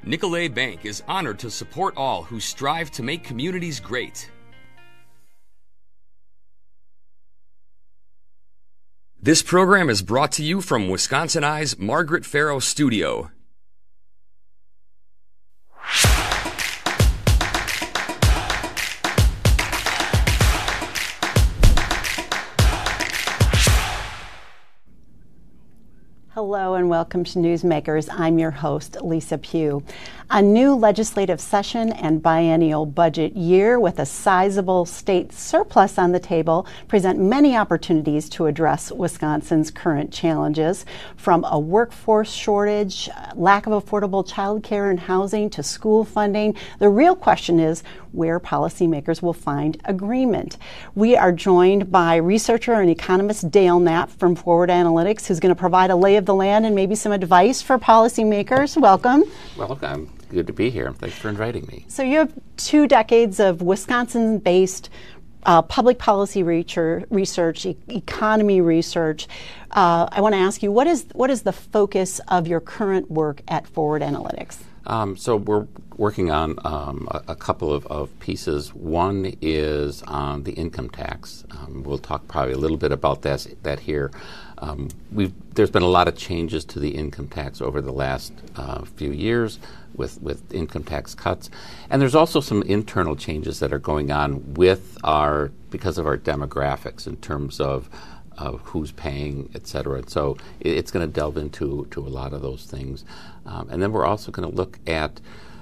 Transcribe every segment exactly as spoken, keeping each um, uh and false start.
Nicolet Bank is honored to support all who strive to make communities great. This program is brought to you from Wisconsin Eye's Margaret Farrow Studio. Hello and welcome to Newsmakers. I'm your host, Lisa Pugh. A new legislative session and biennial budget year with a sizable state surplus on the table present many opportunities to address Wisconsin's current challenges, from a workforce shortage, lack of affordable child care and housing, to school funding. The real question is where policymakers will find agreement. We are joined by researcher and economist Dale Knapp from Forward Analytics, who's going to provide a lay of the land and maybe some advice for policymakers. Welcome. Welcome. Good to be here. Thanks for inviting me. So you have two decades of Wisconsin-based uh, public policy research, e- economy research. Uh, I want to ask you, what is what is the focus of your current work at Forward Analytics? Um, so we're working on um, a, a couple of, of pieces. One is on the income tax. Um, we'll talk probably a little bit about that, that here. Um, we've, there's been a lot of changes to the income tax over the last uh, few years with, with income tax cuts. And there's also some internal changes that are going on with our, because of our demographics in terms of of who's paying, et cetera. And so it, it's going to delve into to a lot of those things. Um, and then we're also going to look at,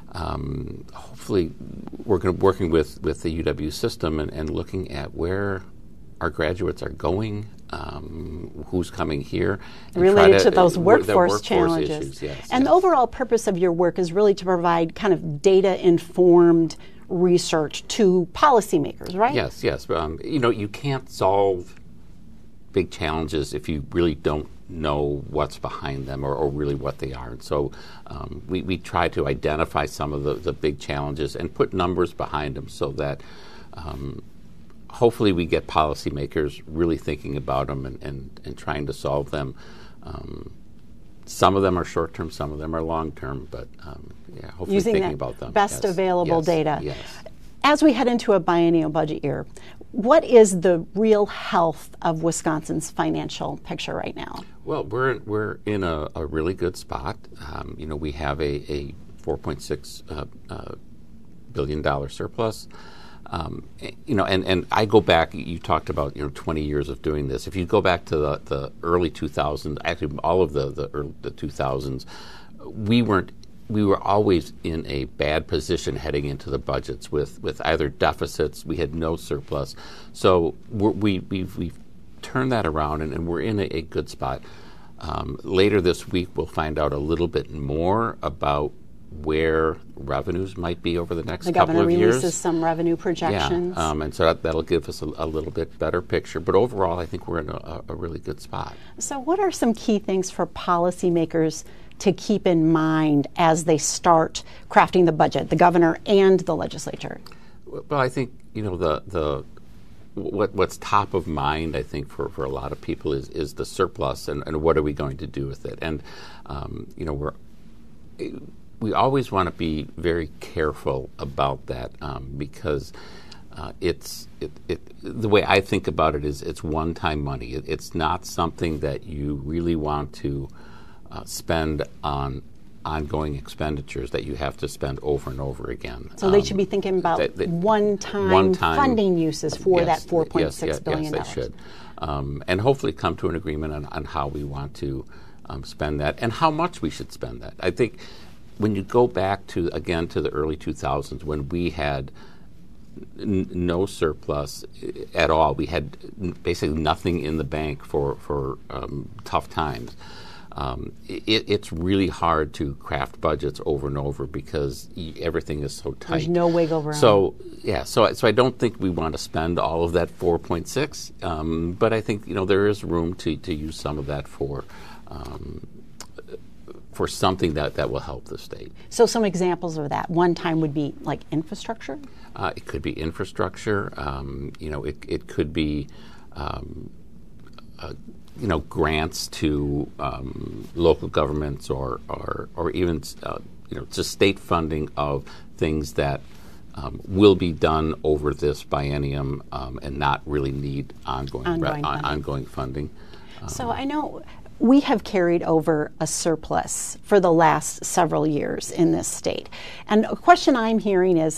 um, hopefully, we're going to working with, with the U W system and, and looking at where our graduates are going, um, who's coming here. Related to, to those uh, workforce, workforce challenges. Issues, yes, and yes. The overall purpose of your work is really to provide kind of data-informed research to policymakers, right? Yes, yes. Um, you know, you can't solve big challenges if you really don't know what's behind them or, or really what they are. And so um, we, we try to identify some of the, the big challenges and put numbers behind them so that um, hopefully we get policymakers really thinking about them and, and, and trying to solve them. Um, some of them are short-term, some of them are long-term, but um, yeah, hopefully Using thinking that about them. best yes. available yes. data. Yes. As we head into a biennial budget year, what is the real health of Wisconsin's financial picture right now? Well, we're we're in a, a really good spot. Um, you know, we have a, a four point six uh, uh, billion dollar surplus. Um, you know, and, and I go back. You talked about you know twenty years of doing this. If you go back to the, the early two thousands, actually all of the the, early, the two thousands, we weren't. We were always in a bad position heading into the budgets with, with either deficits. We had no surplus. So we're, we, we've, we've turned that around, and, and we're in a, a good spot. Um, later this week, we'll find out a little bit more about where revenues might be over the next the couple of years. The governor releases some revenue projections. Yeah, um, and so that, that'll give us a, a little bit better picture. But overall, I think we're in a, a really good spot. So what are some key things for policymakers to keep in mind as they start crafting the budget, the governor and the legislature? Well, I think, you know, the the what what's top of mind, I think, for, for a lot of people is, is the surplus and, and what are we going to do with it. And, um, you know, we're we always want to be very careful about that um, because uh, it's it, it the way I think about it is it's one-time money. It, it's not something that you really want to Uh, spend on ongoing expenditures that you have to spend over and over again. So um, they should be thinking about that, that one-time, one-time funding uses for yes, that four point six yes, yes, billion dollars. Yes, they should. Um, and hopefully come to an agreement on, on how we want to um, spend that and how much we should spend that. I think when you go back to, again, to the early two thousands when we had n- no surplus at all, we had n- basically nothing in the bank for, for um, tough times. Um, it, it's really hard to craft budgets over and over because y- everything is so tight. There's no wiggle room. So yeah, so so I don't think we want to spend all of that four point six, um, but I think you know there is room to, to use some of that for um, for something that, that will help the state. So some examples of that. One time would be like infrastructure. Uh, it could be infrastructure. Um, you know, it it could be. Um, uh, you know, grants to um, local governments or or, or even uh, you know, just state funding of things that um, will be done over this biennium um, and not really need ongoing ongoing, re- funding. on, ongoing funding. Um, So I know we have carried over a surplus for the last several years in this state. And a question I'm hearing is,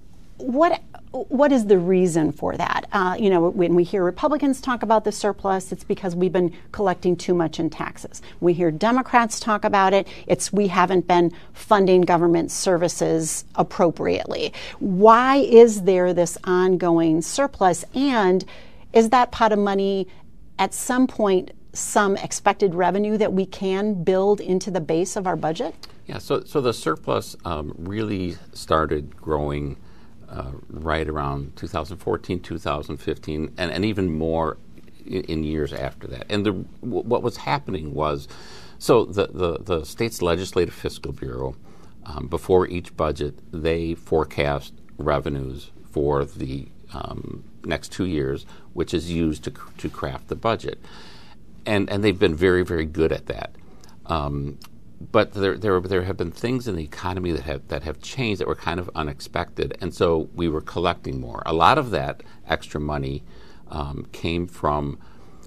what what is the reason for that? Uh, you know, when we hear Republicans talk about the surplus, it's because we've been collecting too much in taxes. We hear Democrats talk about it, it's we haven't been funding government services appropriately. Why is there this ongoing surplus? And is that pot of money at some point some expected revenue that we can build into the base of our budget? Yeah, so so the surplus um, really started growing uh, right around two thousand fourteen, two thousand fifteen, and, and even more in, in years after that. And the, w- what was happening was, so the, the, the state's Legislative Fiscal Bureau, um, before each budget, they forecast revenues for the um, next two years, which is used to to craft the budget. And and they've been very, very good at that. Um, but there, there there have been things in the economy that have that have changed that were kind of unexpected, and so we were collecting more. A lot of that extra money um, came from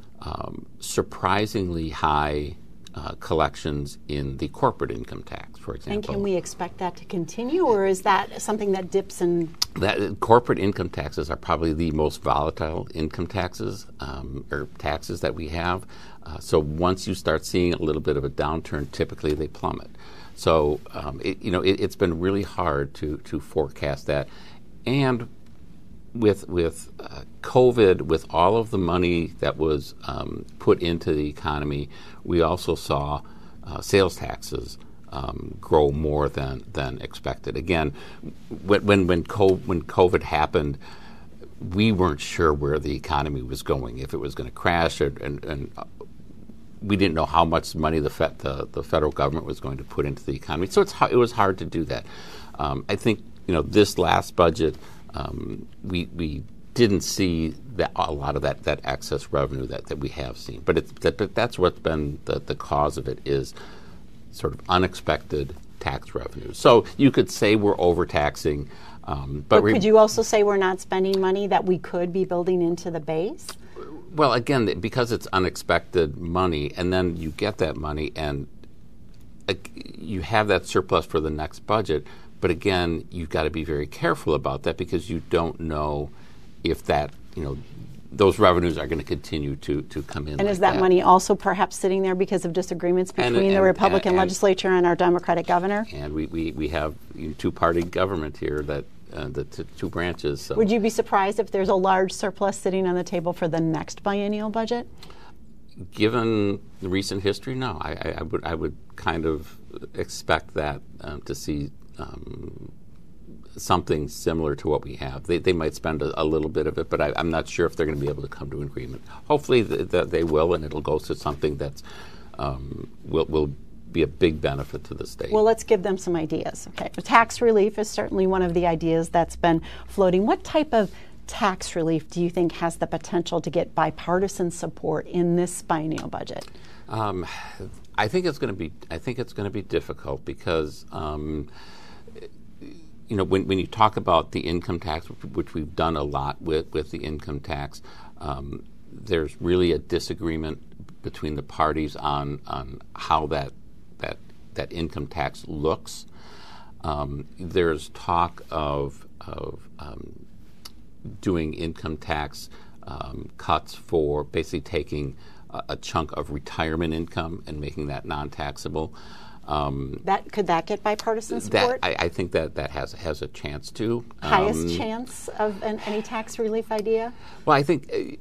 um, surprisingly high uh, collections in the corporate income tax, for example. And can we expect that to continue, or is that something that dips in? That corporate income taxes are probably the most volatile income taxes um, or taxes that we have. Uh, so once you start seeing a little bit of a downturn, typically they plummet. So um, it, you know it, it's been really hard to to forecast that, and with with uh, COVID, with all of the money that was um, put into the economy, we also saw uh, sales taxes Um, grow more than than expected. Again, when when when, co- when COVID happened, we weren't sure where the economy was going, if it was going to crash, or, and, and uh, we didn't know how much money the, fe- the the federal government was going to put into the economy. So it's it was hard to do that. Um, I think you know this last budget, um, we we didn't see that a lot of that, that excess revenue that, that we have seen. But it's that, but that's what's been the, the cause of it is sort of unexpected tax revenues. So you could say we're overtaxing, um, but, But re- could you also say we're not spending money that we could be building into the base? well, again, because it's unexpected money, and then you get that money, and uh, you have that surplus for the next budget. But again, you've got to be very careful about that because you don't know if that, you know, those revenues are going to continue to, to come in. And like is that, that money also perhaps sitting there because of disagreements between And- the and- Republican and- legislature and our Democratic governor? And we, we, we have you know, two-party government here, that uh, the t- two branches. So. Would you be surprised if there's a large surplus sitting on the table for the next biennial budget? Given the recent history, no. I, I, I would I would kind of expect that um, to see um, something similar to what we have. They, they might spend a, a little bit of it, but I, I'm not sure if they're going to be able to come to an agreement. Hopefully th- th- they will, and it'll go to something that's um, will will be a big benefit to the state. Well, let's give them some ideas. Okay, tax relief is certainly one of the ideas that's been floating. What type of tax relief do you think has the potential to get bipartisan support in this biennial budget? Um, I think it's going to be. I think it's going to be difficult because, um, you know, when, when you talk about the income tax, which we've done a lot with with the income tax, um, there's really a disagreement between the parties on on how that that that income tax looks. Um, there's talk of of um, doing income tax um, cuts for basically taking a, a chunk of retirement income and making that non-taxable. Um, That could that get bipartisan that support? I, I think that that has has a chance to. Highest Um, chance of an, any tax relief idea? Well, I think uh,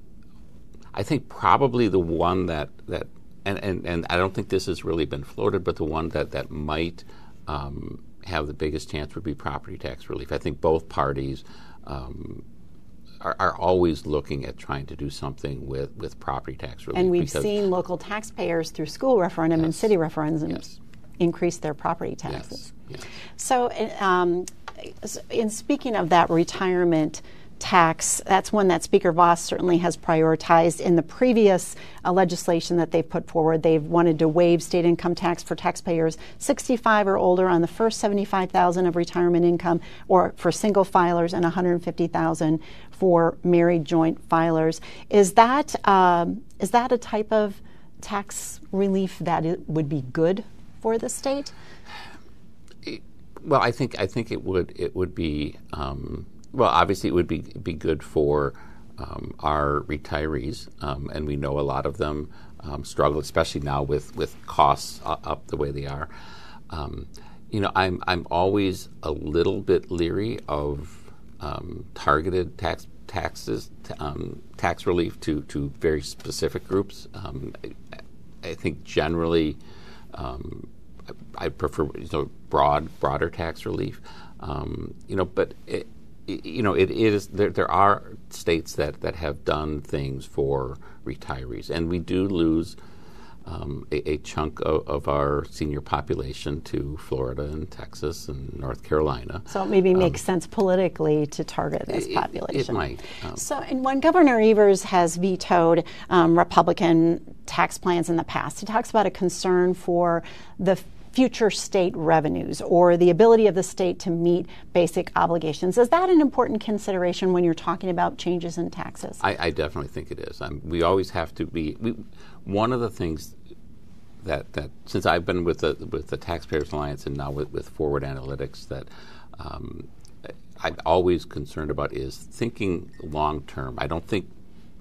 I think probably the one that that and, and, and I don't think this has really been floated, but the one that that might um, have the biggest chance would be property tax relief. I think both parties um, are, are always looking at trying to do something with, with property tax relief. And we've because- seen local taxpayers through school referendum and Yes. city referendums Yes. increase their property taxes. Yes. Yes. So, um, in speaking of that retirement tax, that's one that Speaker Voss certainly has prioritized. In the previous uh, legislation that they've put forward, they've wanted to waive state income tax for taxpayers sixty-five or older on the first seventy-five thousand of retirement income, or for single filers, and one hundred fifty thousand for married joint filers. Is that um, is that a type of tax relief that it would be good for the state? Well, I think I think it would it would be um, well. Obviously, it would be be good for um, our retirees, um, and we know a lot of them um, struggle, especially now with, with costs uh, up the way they are. Um, you know, I'm I'm always a little bit leery of um, targeted tax taxes t- um, tax relief to to very specific groups. Um, I, I think generally. Um, I prefer you know, broad, broader tax relief, um, you know. But it, it, you know, it is there. There are states that, that have done things for retirees, and we do lose um, a, a chunk of, of our senior population to Florida and Texas and North Carolina. So it maybe makes um, sense politically to target this it, population. It might. Um, so, and when Governor Evers has vetoed um, Republican tax plans in the past, he talks about a concern for the future state revenues or the ability of the state to meet basic obligations. Is that an important consideration when you're talking about changes in taxes? I, I definitely think it is. Um, we always have to be. We, one of the things that that since I've been with the with the Taxpayers Alliance and now with, with Forward Analytics, that um, I'm always concerned about is thinking long term. I don't think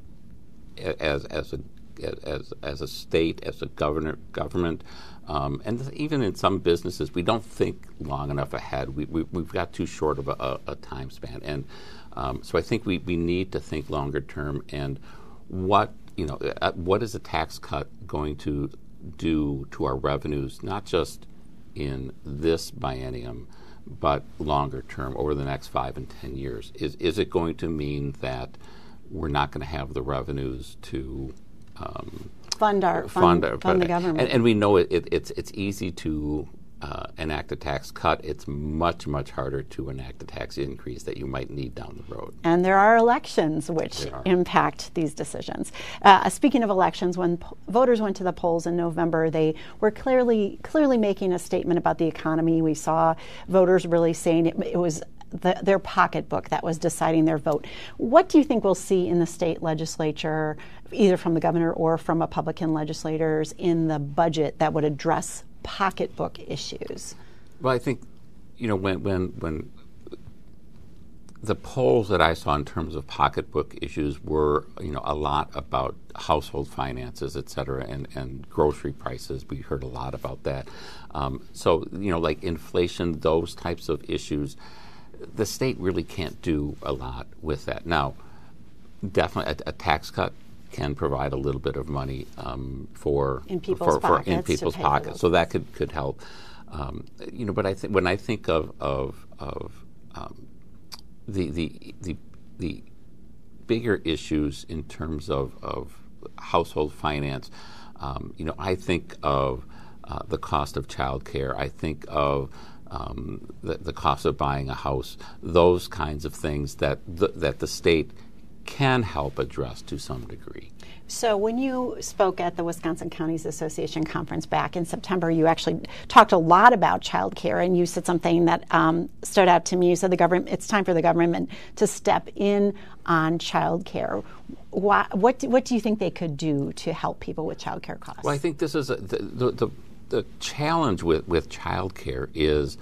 as as a as as a state, as a governor government. Um, and even in some businesses, we don't think long enough ahead. We, we, we've got too short of a, a, a time span. And um, so I think we, we need to think longer term. And what, you know, uh, what is a tax cut going to do to our revenues, not just in this biennium, but longer term over the next five and ten years? Is, is it going to mean that we're not going to have the revenues to um, Fund our fund, fund, our, fund the government, and, and we know it, it, it's it's easy to uh, enact a tax cut. It's much much harder to enact a tax increase that you might need down the road. And there are elections which impact these decisions. Uh, speaking of elections, when po- voters went to the polls in November, they were clearly clearly making a statement about the economy. We saw voters really saying it, it was The, their pocketbook that was deciding their vote. What do you think we'll see in the state legislature, either from the governor or from Republican legislators, in the budget that would address pocketbook issues? Well, I think, you know, when when when the polls that I saw in terms of pocketbook issues were, you know, a lot about household finances, et cetera, and, and grocery prices. We heard a lot about that. Um, so, you know, like inflation, those types of issues, the state really can't do a lot with that. Now, definitely a, a tax cut can provide a little bit of money um, for in people's for, pockets. For in people's pockets, so that could could help. Um, you know, but I think when I think of of of um, the the the the bigger issues in terms of of household finance, um, you know, I think of uh, the cost of child care. I think of Um, the, the cost of buying a house, those kinds of things that the, that the state can help address to some degree. So when you spoke at the Wisconsin Counties Association conference back in September, you actually talked a lot about child care, and you said something that um, stood out to me. You said the government, it's time for the government to step in on child care. Why, what, do, what do you think they could do to help people with child care costs? Well, I think this is a, the, the, the The challenge with, with child care is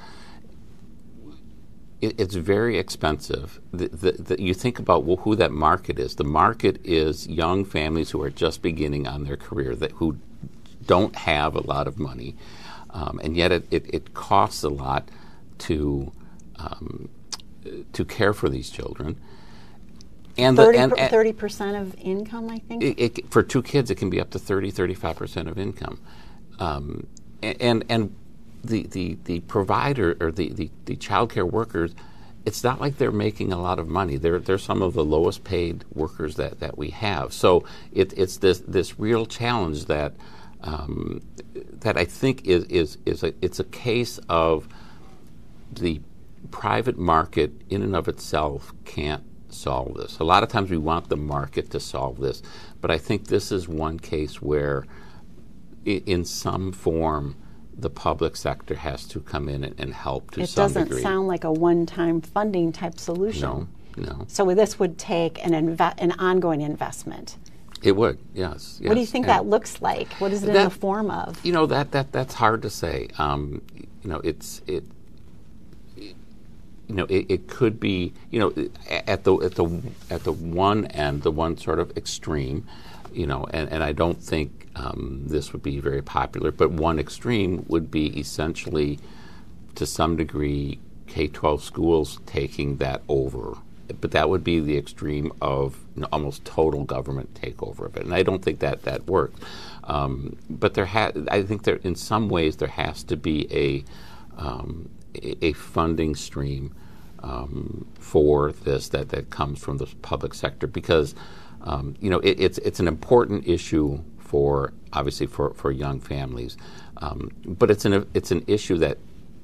it, it's very expensive. The, the, the, you think about well, who that market is. The market is young families who are just beginning on their career, that who don't have a lot of money, um, and yet it, it, it costs a lot to um, to care for these children. And thirty percent of income, I think? It, it, for two kids, it can be up to thirty, thirty-five percent of income. Um, and and the, the, the provider or the, the, the child care workers, it's not like they're making a lot of money. They're they're some of the lowest paid workers that, that we have. So it, it's this this real challenge that um, that I think is is is a, it's a case of the private market in and of itself can't solve this. A lot of times we want the market to solve this, but I think this is one case where I- in some form the public sector has to come in and, and help to it some doesn't degree. sound like a one-time funding type solution. No, no. So this would take an inve- an ongoing investment. It would, yes. yes. What do you think And that looks like? What is it in that- the form of? You know, that, that that's hard to say. Um, you know, it's it. You know, it, it could be. You know, at the at the at the one end, the one sort of extreme. You know, and, and I don't think um, this would be very popular. But one extreme would be essentially, to some degree, K twelve schools taking that over. But that would be the extreme of you know, almost total government takeover of it, and I don't think that that works. Um, but there, ha- I think there, in some ways, there has to be a um, a, a funding stream um, for this that, that comes from the public sector because um, you know it, it's it's an important issue for obviously for, for young families, um, but it's an it's an issue that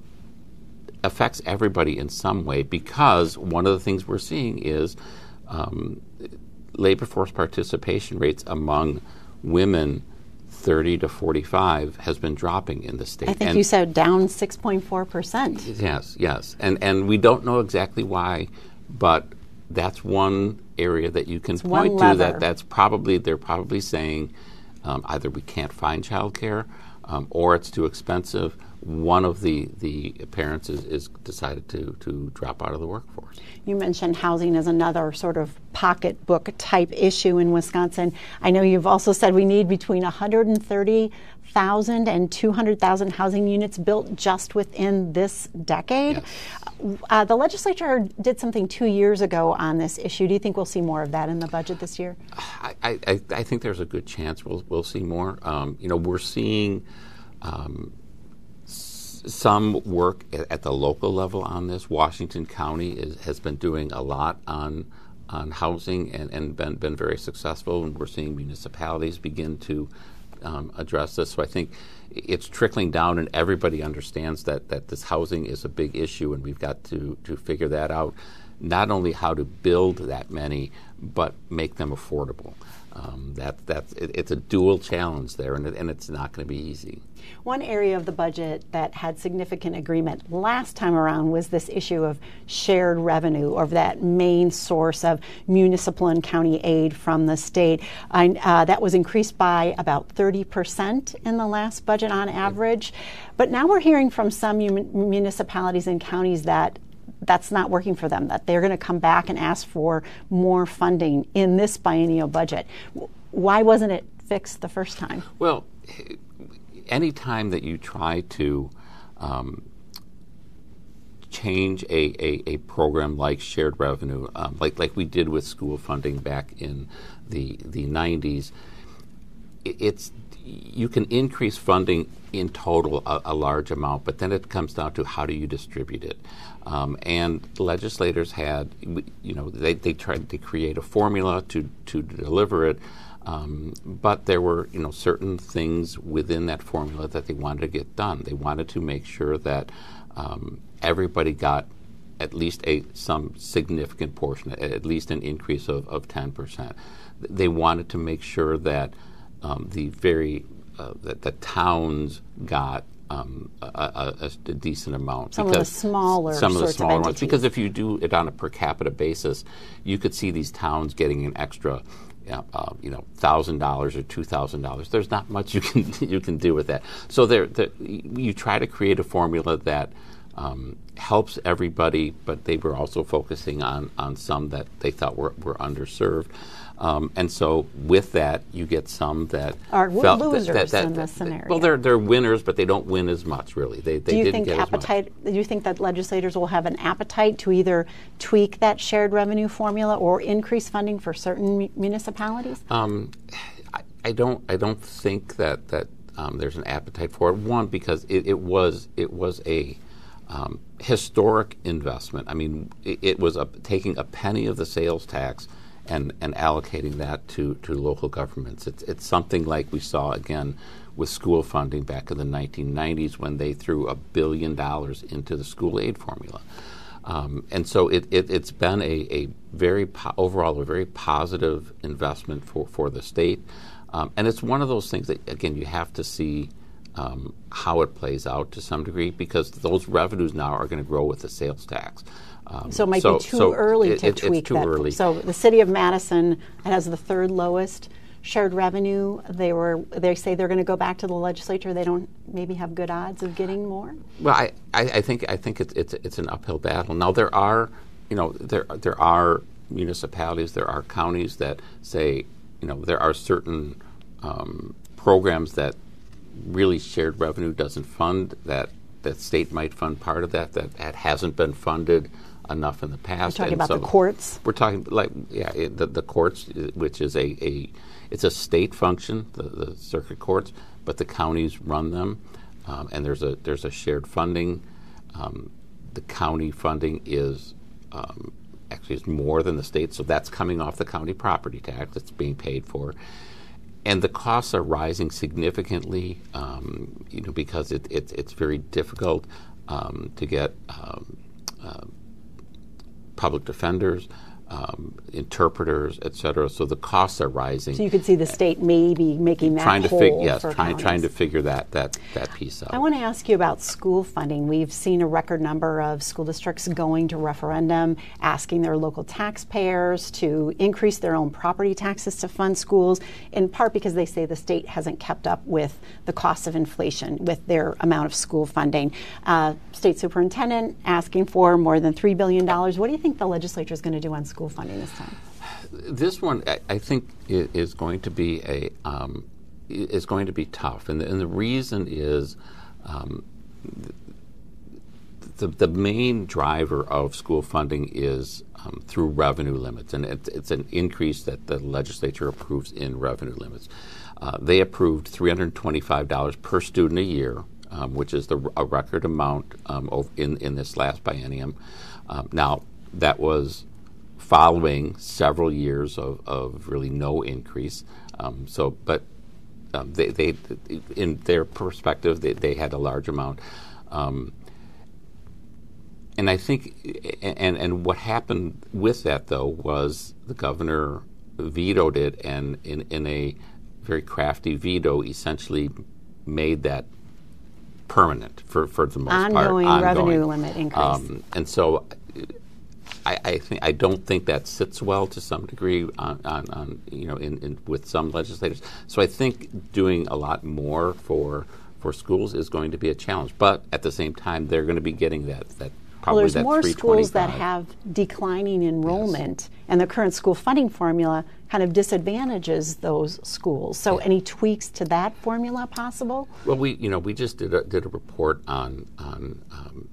affects everybody in some way because one of the things we're seeing is um, labor force participation rates among women thirty to forty-five has been dropping in the state. I think and you said down six point four percent. Yes, yes. And and we don't know exactly why, but that's one area that you can It's point one to lever. that that's probably, they're probably saying um, either we can't find childcare um, or it's too expensive. One of the, the parents is, is decided to, to drop out of the workforce. You mentioned housing as another sort of pocketbook type issue in Wisconsin. I know you've also said we need between one hundred thirty thousand and two hundred thousand housing units built just within this decade. Yes. Uh, the legislature did something two years ago on this issue. Do you think we'll see more of that in the budget this year? I, I, I think there's a good chance we'll, we'll see more. Um, you know, we're seeing um, some work at, at the local level on this. Washington County is, has been doing a lot on on housing and, and been, been very successful, and we're seeing municipalities begin to um, address this. So I think it's trickling down, and everybody understands that, that this housing is a big issue, and we've got to, to figure that out, not only how to build that many, but make them affordable. Um, that, that's, it, it's a dual challenge there, and, it, and it's not going to be easy. One area of the budget that had significant agreement last time around was this issue of shared revenue, or that main source of municipal and county aid from the state. I, uh, that was increased by about thirty percent in the last budget on average. But now we're hearing from some mun- municipalities and counties that that's not working for them, that they're going to come back and ask for more funding in this biennial budget. Why wasn't it fixed the first time? Well, any time that you try to um, change a, a, a program like shared revenue, um, like like we did with school funding back in the the nineties, it, it's you can increase funding in total a, a large amount, but then it comes down to how do you distribute it. Um, and legislators had, you know, they, they tried to create a formula to, to deliver it, um, but there were, you know, certain things within that formula that they wanted to get done. They wanted to make sure that um, everybody got at least a some significant portion, at least an increase of, of ten percent. They wanted to make sure that um, the very uh, that the towns got Um, a, a, a decent amount. Some of the smaller some of the sorts of smaller ones. entities. Because if you do it on a per capita basis, you could see these towns getting an extra, uh, uh, you know, thousand dollars or two thousand dollars. There's not much you can you can do with that. So there, there you try to create a formula that um, helps everybody, but they were also focusing on on some that they thought were were underserved. Um, and so with that, you get some that Are felt losers that, that, that, in this that- scenario. Well, they're they're winners, but they don't win as much. Really, they they Do you didn't think get as much. appetite? Do you think that legislators will have an appetite to either tweak that shared revenue formula or increase funding for certain mu- municipalities? Um, I, I don't I don't think that that um, there's an appetite for it. One, because it, it was it was a um, historic investment. I mean, it, it was a, taking a penny of the sales tax and, and allocating that to, to local governments. It's it's something like we saw again with school funding back in the nineteen nineties when they threw a billion dollars into the school aid formula. Um, and so it, it, it's been a, a very po- overall a very positive investment for, for the state. Um, and it's one of those things that, again, you have to see um, how it plays out to some degree, because those revenues now are going to grow with the sales tax. Um, so it might so, be too so early it, to it, tweak it's too that. Early. So the city of Madison has the third lowest shared revenue. They were. They say they're going to go back to the legislature. They don't maybe have good odds of getting more. Well, I, I, I think I think it's it's it's an uphill battle. Now there are, you know, there there are municipalities, there are counties that say, you know, there are certain um, programs that really shared revenue doesn't fund, that that state might fund part of that, that, that hasn't been funded enough in the past. We're talking and about so the courts? We're talking, like, yeah, it, the, the courts, which is a, a, it's a state function, the, the circuit courts, but the counties run them, um, and there's a there's a shared funding. Um, the county funding is um, actually is more than the state, so that's coming off the county property tax that's being paid for. And the costs are rising significantly, um, you know, because it, it, it's very difficult um, to get um, uh, public defenders, um, interpreters, et cetera. So the costs are rising. So you could see the state maybe making that trying to whole fig- yes, for trying counties. trying to figure that that that piece out. I want to ask you about school funding. We've seen a record number of school districts going to referendum, asking their local taxpayers to increase their own property taxes to fund schools, in part because they say the state hasn't kept up with the cost of inflation with their amount of school funding. Uh, state superintendent asking for more than three billion dollars. What do you think the legislature is going to do on school funding this time? This one, I, I think, is, is going to be a um, is going to be tough, and the, and the reason is um, the the main driver of school funding is um, through revenue limits, and it, it's an increase that the legislature approves in revenue limits. Uh, they approved three hundred twenty-five dollars per student a year, um, which is the, a record amount um, of, in in this last biennium. Um, now that was following several years of, of really no increase. Um, so, but um, they, they, in their perspective, they, they had a large amount. Um, and I think, and, and what happened with that, though, was the governor vetoed it, and in, in a very crafty veto, essentially made that permanent for, for the most ongoing part. Ongoing revenue ongoing. limit increase. Um, and so I, I think I don't think that sits well to some degree on, on, on you know in, in with some legislators. So I think doing a lot more for for schools is going to be a challenge. But at the same time, they're going to be getting that that probably well, there's that more schools that three twenty-five. have declining enrollment, yes. And the current school funding formula kind of disadvantages those schools. So, yeah. Any tweaks to that formula possible? Well, we you know we just did a, did a report on on. Um,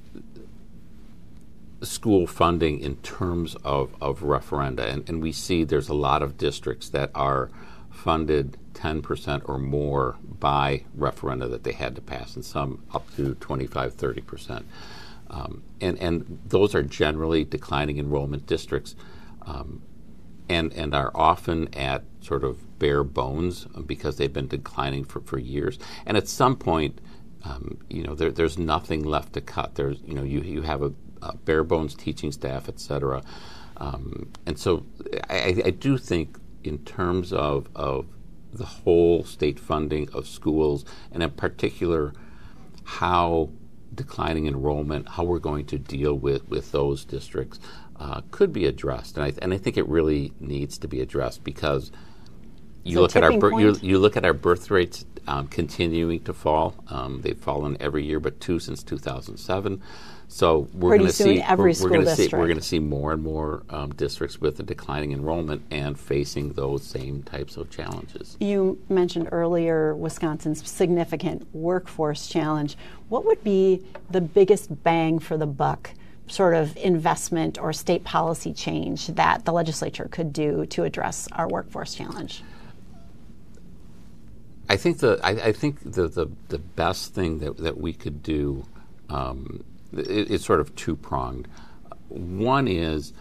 school funding in terms of, of referenda, and, and we see there's a lot of districts that are funded ten percent or more by referenda that they had to pass, and some up to twenty-five, thirty percent. Um, and, and those are generally declining enrollment districts, um, and, and are often at sort of bare bones because they've been declining for, for years. And at some point, um, you know, there, there's nothing left to cut. There's, you know, you, you have a Uh, bare bones teaching staff, et cetera. Um, and so I, I do think in terms of, of the whole state funding of schools, and in particular how declining enrollment, how we're going to deal with, with those districts uh, could be addressed. And I, and I think it really needs to be addressed because you So look at our bir- you, point? you look at our birth rates um, continuing to fall. Um, they've fallen every year but two since two thousand seven. So we're going to see every we're, school we're going to see district. we're going to see more and more um, districts with a declining enrollment and facing those same types of challenges. You mentioned earlier Wisconsin's significant workforce challenge. What would be the biggest bang for the buck sort of investment or state policy change that the legislature could do to address our workforce challenge? I think the I, I think the, the the best thing that that we could do. Um, it, it's sort of two-pronged. One is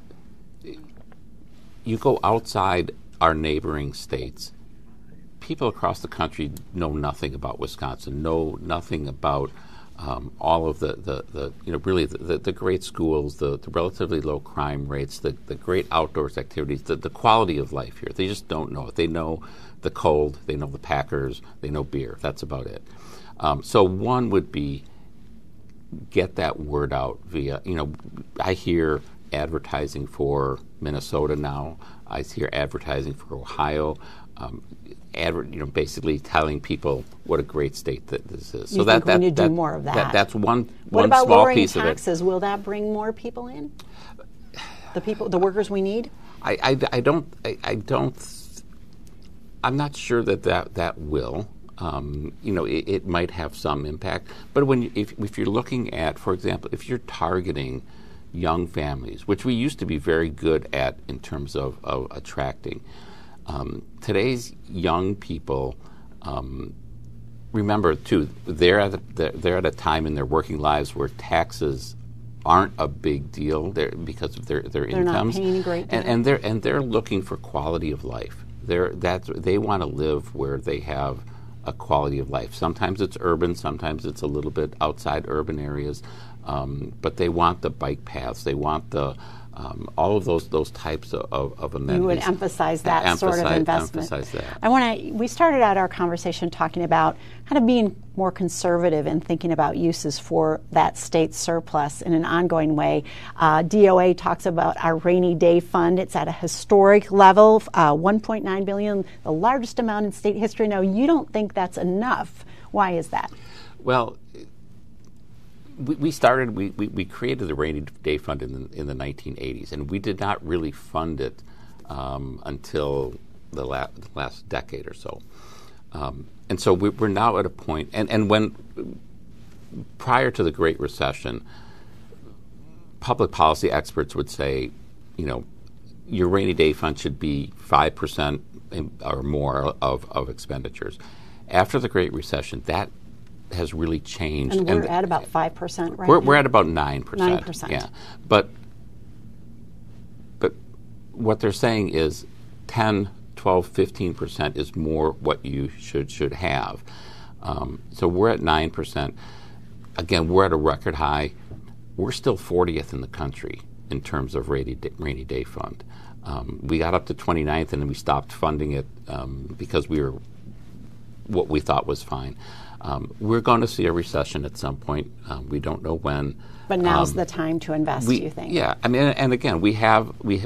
you go outside our neighboring states. People across the country know nothing about Wisconsin, know nothing about um, all of the, the, the you know really the, the, the great schools, the, the relatively low crime rates, the, the great outdoors activities, the, the quality of life here. They just don't know it. They know the cold, they know the Packers, they know beer. That's about it. Um, so one would be get that word out via, you know, I hear advertising for Minnesota now. I hear advertising for Ohio. Um, adver- you know, basically telling people what a great state that this is. You so think that, we that, need to that, do more of that? that that's one What one about small lowering piece taxes? of it. Will that bring more people in? The people, the workers we need? I, I, I don't I, I don't I'm not sure that that, that will. Um, you know, it, it might have some impact. But when you, if, if you're looking at, for example, if you're targeting young families, which we used to be very good at in terms of, of attracting, um, today's young people, um, remember too, they're at, a, they're at a time in their working lives where taxes aren't a big deal because of their, their they're incomes. Not paying a great deal. And, and they're and they're looking for quality of life. They're that's they want to live where they have a quality of life. Sometimes it's urban, sometimes it's a little bit outside urban areas, um, but they want the bike paths. They want the um, all of those those types of, of, of amenities. You would emphasize that uh, sort of emphasize, investment. Emphasize that. I want to. We started out our conversation talking about kind of being more conservative and thinking about uses for that state surplus in an ongoing way. Uh, D O A talks about our rainy day fund. It's at a historic level, uh, one point nine billion dollars, the largest amount in state history. Now, you don't think that's enough. Why is that? Well, we, we started. We, we, we created the rainy day fund in the, in the nineteen eighties, and we did not really fund it um, until the, la- the last decade or so. Um, and so we, we're now at a point, and, and when prior to the Great Recession, public policy experts would say, you know, your rainy day fund should be five percent or more of, of expenditures. After the Great Recession, that has really changed. And we're and at about five percent right we're, now? We're at about nine percent. nine percent. Yeah. But, but what they're saying is ten, twelve, fifteen percent is more what you should should have. Um, so we're at nine percent. Again, we're at a record high. We're still fortieth in the country in terms of rainy day, rainy day fund. Um, we got up to twenty-ninth and then we stopped funding it um, because we were what we thought was fine. Um, we're going to see a recession at some point. Um, we don't know when. But now's um, the time to invest, we, you think? Yeah. I mean, and again, we have we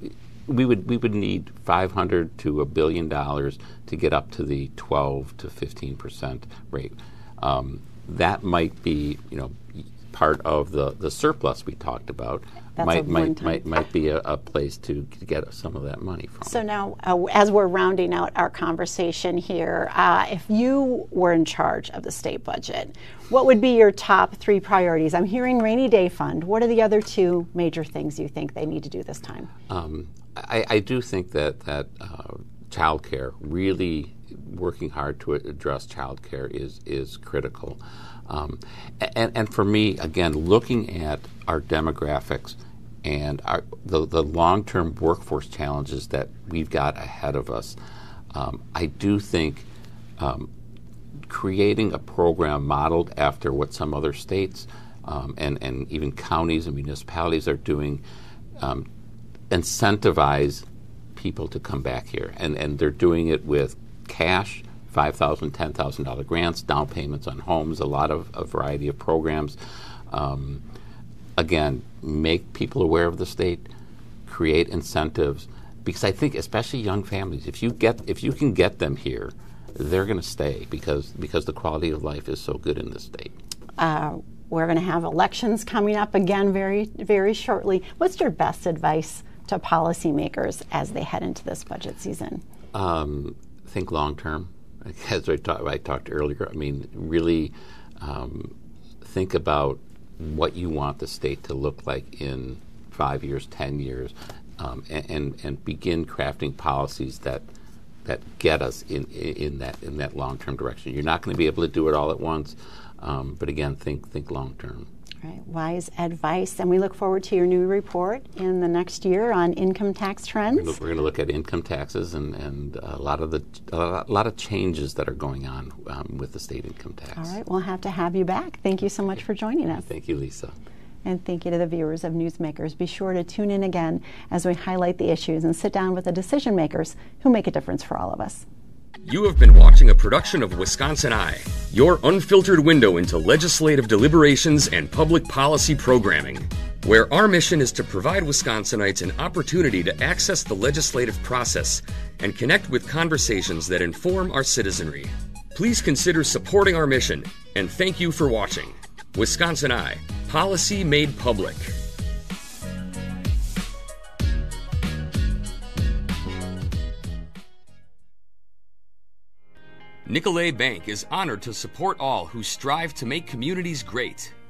we would we would need five hundred to a billion dollars to get up to the twelve to fifteen percent rate. Um, that might be, you know, part of the, the surplus we talked about. That's might a might, one-time. might might be a, a place to, to get some of that money from. So now, uh, as we're rounding out our conversation here, uh, if you were in charge of the state budget, what would be your top three priorities? I'm hearing rainy day fund. What are the other two major things you think they need to do this time? Um, I, I do think that that uh, child care, really working hard to address child care is is critical. Um, and, and for me, again, looking at our demographics and our, the, the long-term workforce challenges that we've got ahead of us, um, I do think um, creating a program modeled after what some other states um, and, and even counties and municipalities are doing um, incentivize people to come back here. And, and they're doing it with cash, five thousand dollars, ten thousand dollars grants, down payments on homes, a lot of a variety of programs. Um, again, make people aware of the state, create incentives, because I think especially young families, if you get if you can get them here, they're going to stay because because the quality of life is so good in this state. Uh, we're going to have elections coming up again very, very shortly. What's your best advice to policymakers as they head into this budget season? Um, think long term. As I, talk, I talked earlier, I mean, really um, think about what you want the state to look like in five years, ten years, um, and, and and begin crafting policies that that get us in in that in that long term direction. You're not going to be able to do it all at once, um, but again, think think long term. Right, wise advice, and we look forward to your new report in the next year on income tax trends. We're going to look at income taxes and, and a lot of the a lot of changes that are going on um, with the state income tax. All right, we'll have to have you back. Thank you so much for joining us. Thank you, Lisa. And thank you to the viewers of Newsmakers. Be sure to tune in again as we highlight the issues and sit down with the decision makers who make a difference for all of us. You have been watching a production of Wisconsin Eye, your unfiltered window into legislative deliberations and public policy programming, where our mission is to provide Wisconsinites an opportunity to access the legislative process and connect with conversations that inform our citizenry. Please consider supporting our mission, and thank you for watching. Wisconsin Eye, policy made public. Nicolet Bank is honored to support all who strive to make communities great.